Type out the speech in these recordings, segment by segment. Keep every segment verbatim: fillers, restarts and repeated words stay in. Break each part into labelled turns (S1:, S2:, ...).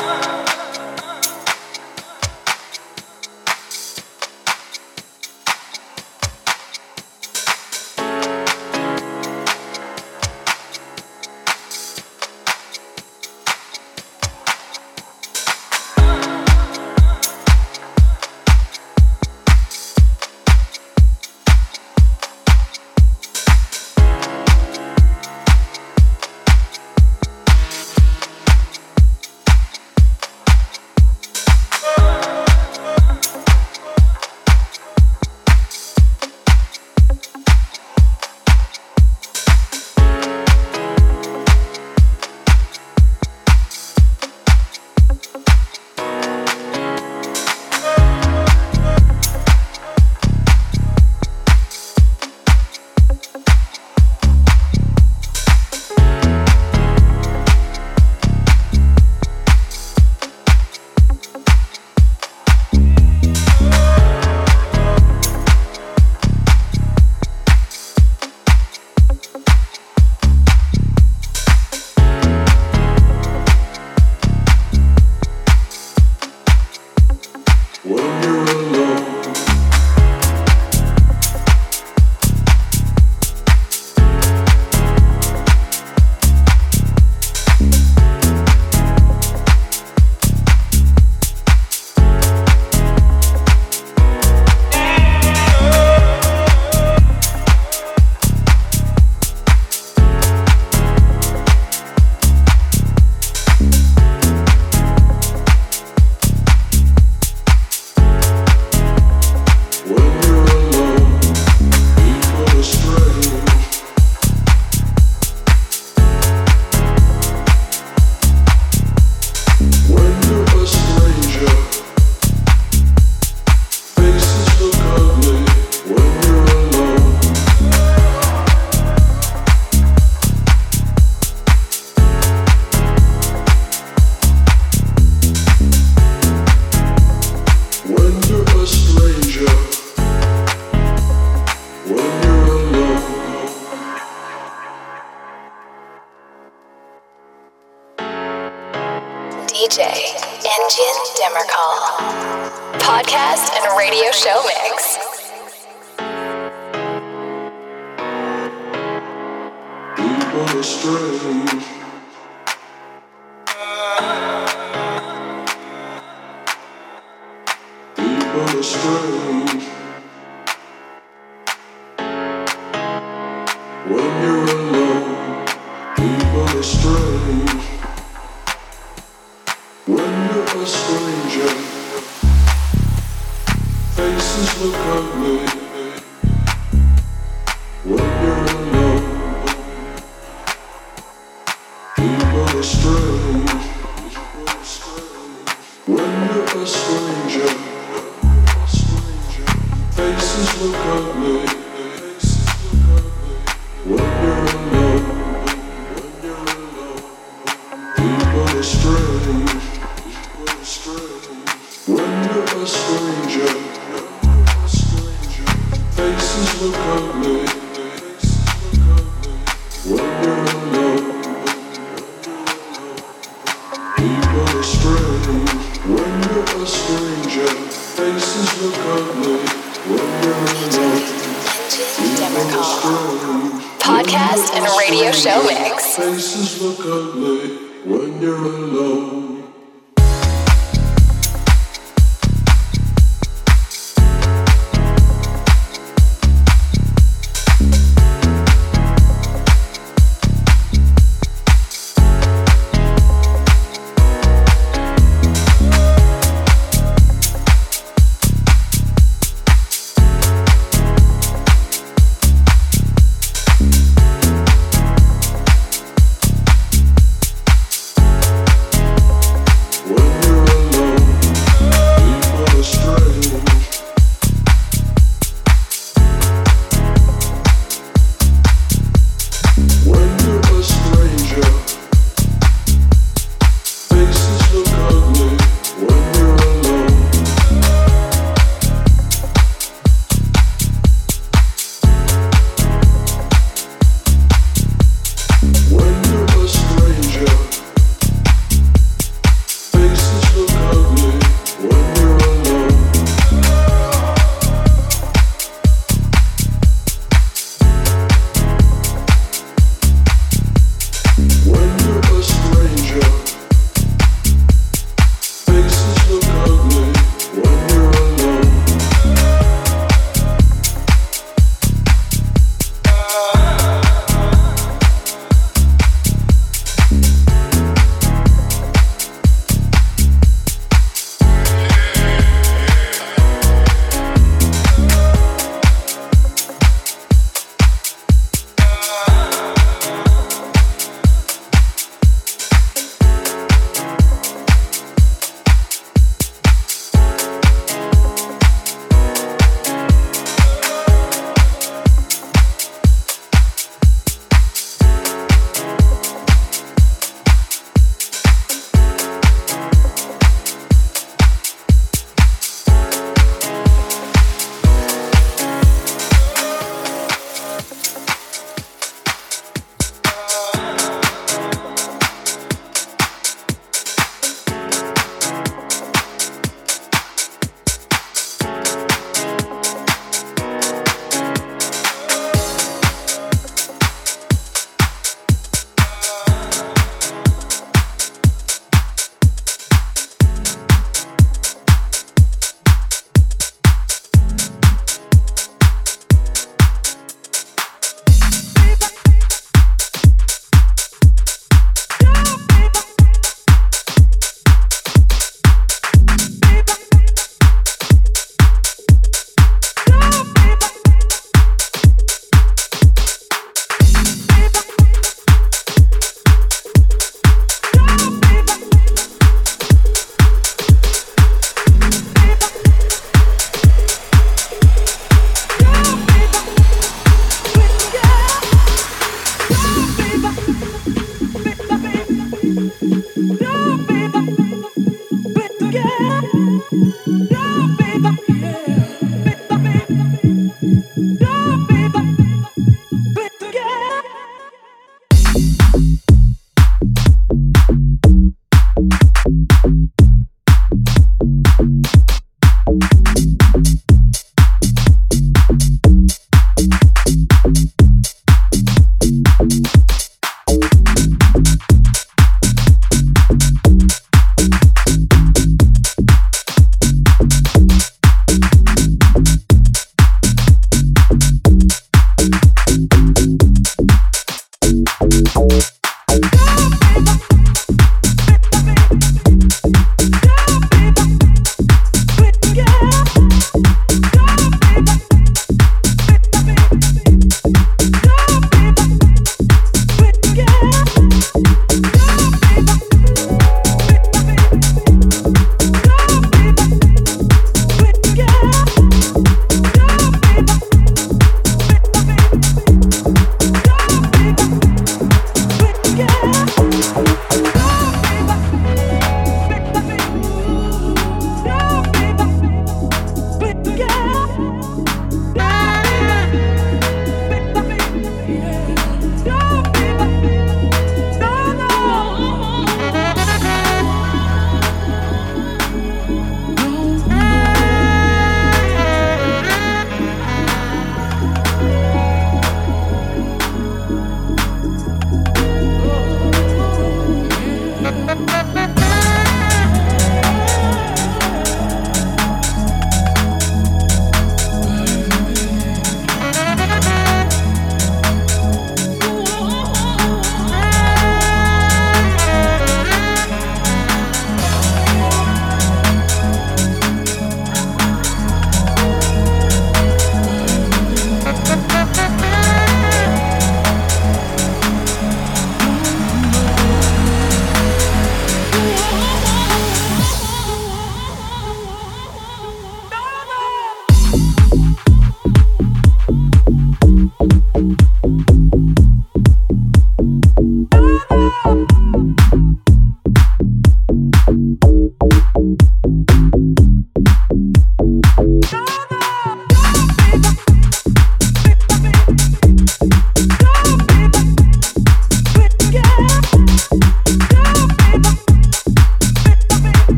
S1: D J Engine Demercall. Podcast and radio show mix.
S2: People are strange. People are strange. When you're alone, people are strange. When you're a stranger, faces look ugly. When you're alone, people are strange. When you're a stranger, faces look ugly. When you're alone, people are strange. When you're a stranger, faces look ugly. When you're alone, people are strange. When you're a stranger, faces look ugly. When you're alone, people are strange.
S1: Podcast and radio show mix.
S2: Faces look ugly when you're alone.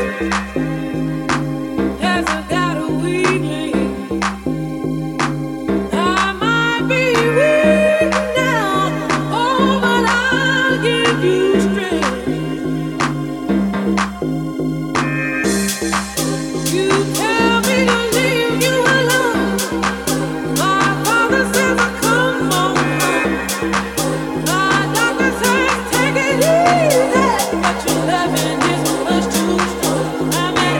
S3: But your loving is much too strong. I'm at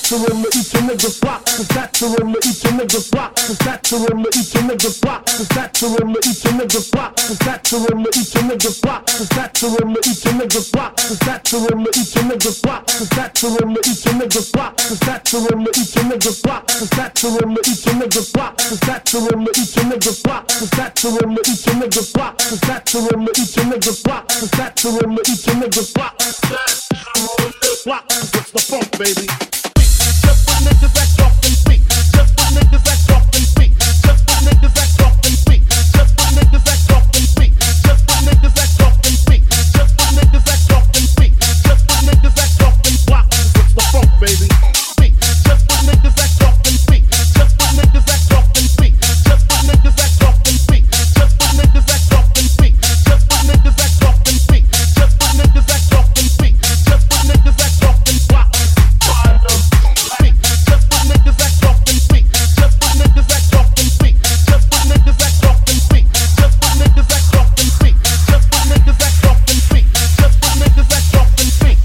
S3: Satchel each and nigga block, the satchel each and nigga block, the satchel each and nigga block, the satchel each and nigga block, the satchel each and nigga block, the satchel each and nigga block, the satchel each and nigga block, the satchel each and nigga block, the satchel each and nigga block, the satchel each and nigga block, the satchel each and nigga block, the satchel each and nigga block, the satchel each and nigga block, the satchel each and nigga block, block. What's the funk, baby? Just for niggas that talk and speak. Just for niggas that talk and speak. Just for niggas that talk and speak. Just for niggas that talk and speak. Just for niggas that talk and speak. Just for niggas that talk and speak. Just for niggas that talk and block. What's the funk, baby? Speak. Just for niggas that talk and speak. Just for niggas that talk and speak. Just for niggas that talk and speak. Just for niggas that talk and speak. Just for niggas that talk and speak. Just for niggas that talk and speak. Just for niggas that talk and block. Speak. Just for niggas that talk and speak. Just for niggas that talk and speak. Just for niggas that talk and speak. Just for niggas that talk and speak. Just for niggas that talk and speak. Just for niggas that talk and speak.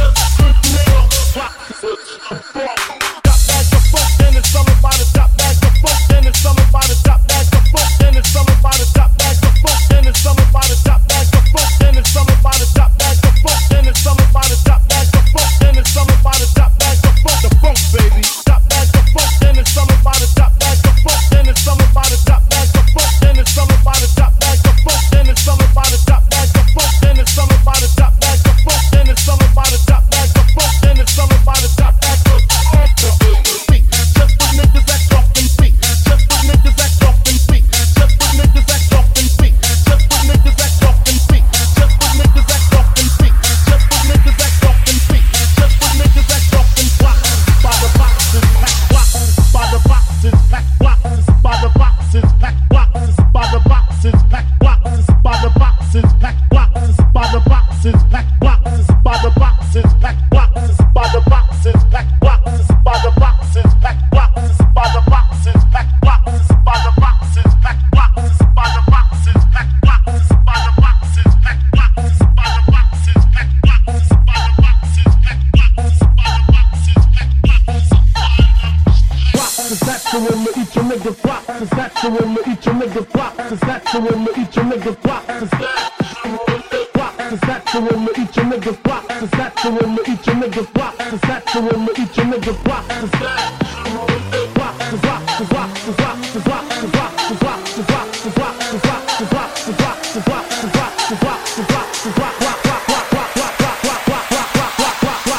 S3: Top bag of funk, then it's all about a top bag of funk, then it's all about a top bag of funk, then it's all about a top bag of funk, then it's all about a top bag of funk, then it's all about a top bag of funk, then it's all about a top bag of funk, then it's all about a top bag of funk, the funk baby. Top bag of funk, then it's all about a top bag of funk, then it's all about a top bag of funk, then it's all about a top bag of funk, then it's all about a top bag of funk, then it's all about a top bag of funk, then it's all about a top bag of funk, then it's all about a top bag of funk. Speak. Just for niggas that talk and speak. Just for niggas that talk and speak. Just for niggas that talk and speak. Just for niggas that talk and speak. Just for niggas that talk and speak. Just for niggas that talk and speak. Just for niggas that talk and block. By the boxes, pack blocks. By the boxes, pack blocks. By the boxes, pack blocks. By the boxes, pack blocks. By the boxes, pack blocks. By the boxes, pack blocks. By the boxes, pack blocks. By the boxes, pack blocks. By the boxes, pack blocks. By the boxes, pack blocks. By the boxes, pack blocks. By the boxes, pack blocks. By the boxes, pack blocks. By the boxes, pack blocks. By the boxes, pack blocks. By the boxes, pack blocks. Block the satchel each a nigga block. The satchel each a nigga block. The satchel each a nigga block. The satchel block. The satchel each a nigga block. The satchel each a nigga block. The satchel each a nigga block. The satchel block. The block. The block. The block. The block. The block. The block. The block. The block. The block. The block. The block. The block. The block. The block. The block. The block. Block. Block. Block. Block. Block. Block. Block. Block. Block. Block. Block. Block.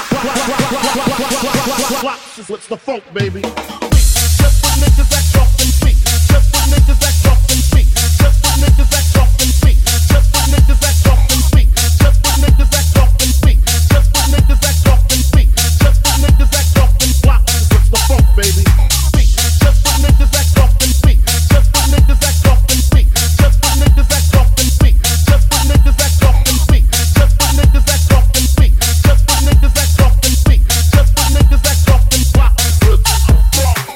S3: Block. Block. Block. What's the funk, baby? Just for niggas that talk and speak. Just for niggas that talk and speak. Just for niggas that talk and speak. Just for niggas that talk and speak. Just for niggas that talk and speak. Just for niggas that talk and speak. Just for niggas that talk and block. What's the funk, baby? Speak. Just for niggas that talk and speak. Just for niggas that talk and speak. Just for niggas that talk and speak. Just for niggas that talk and speak. Just for niggas that talk and speak. Just for niggas that talk and speak. Just for niggas that talk and block.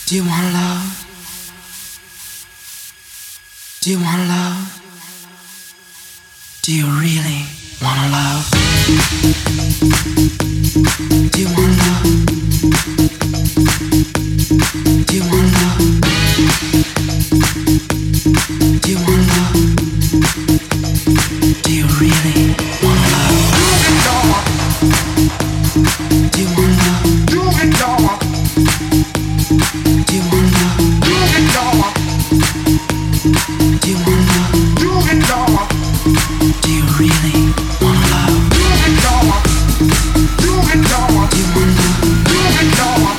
S4: Do you want love? Do you want love? Do you really want love? Do you want love? Do you want love? Do you want love? Do you really want love? Do you want love? Do you want love? Do you want love? Do you want love? Do you really want love? Do you want love? Do you want love?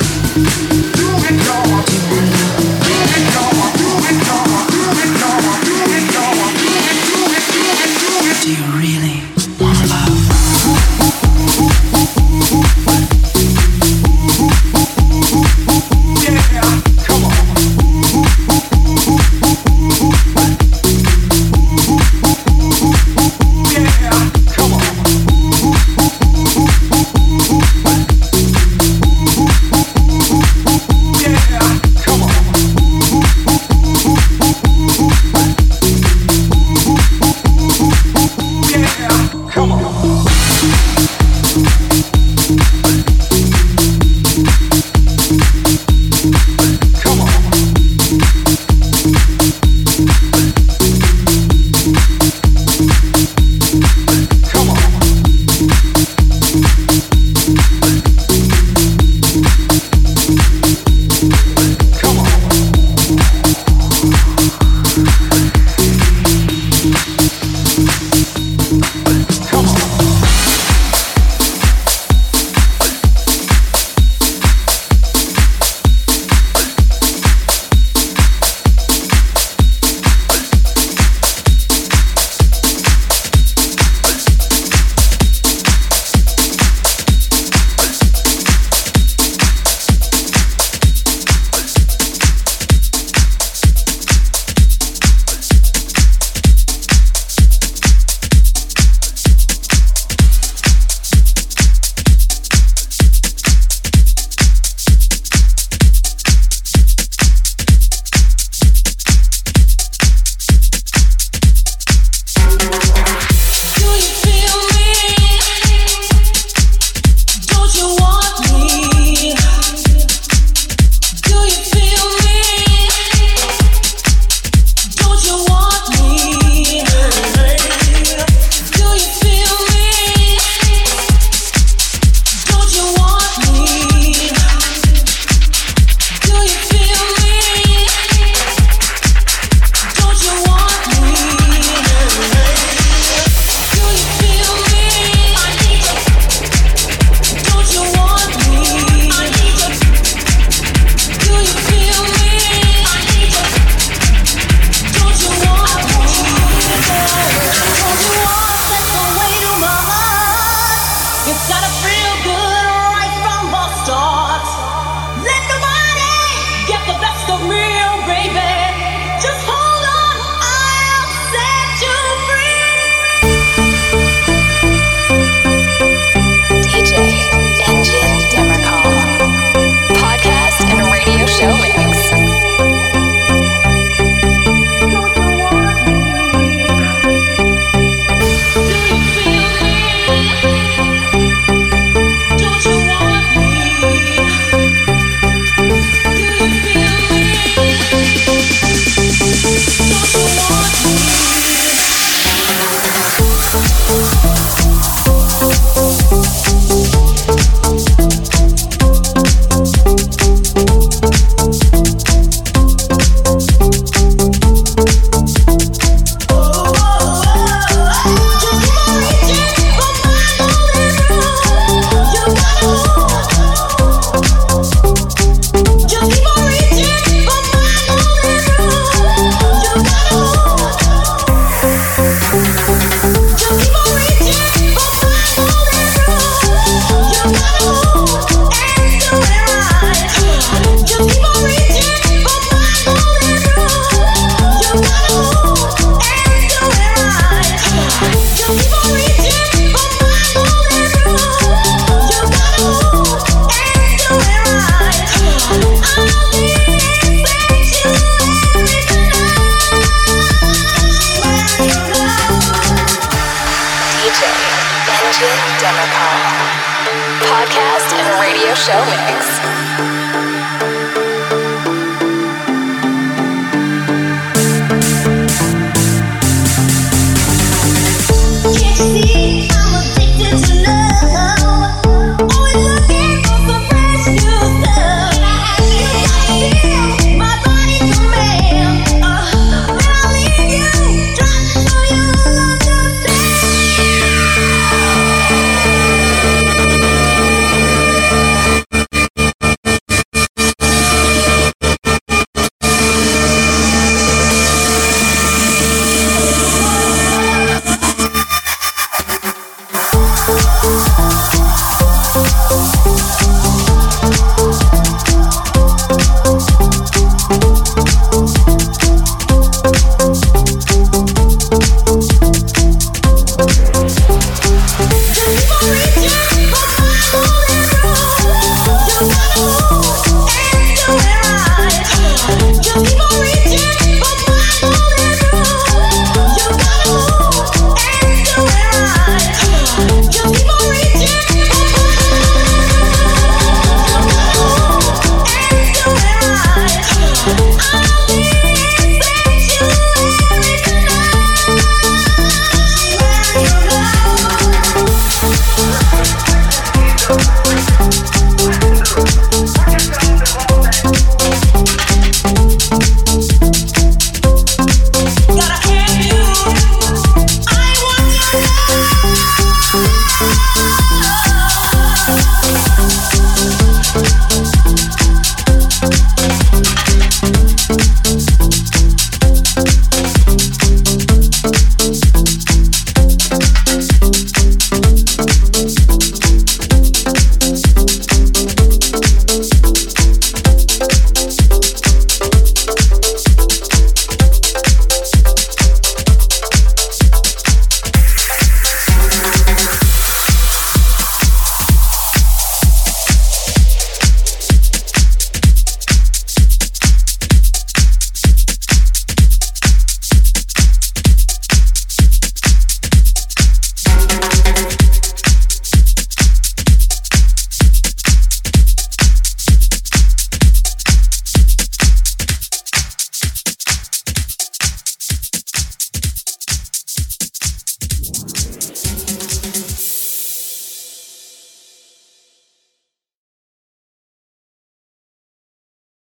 S1: Show Mix.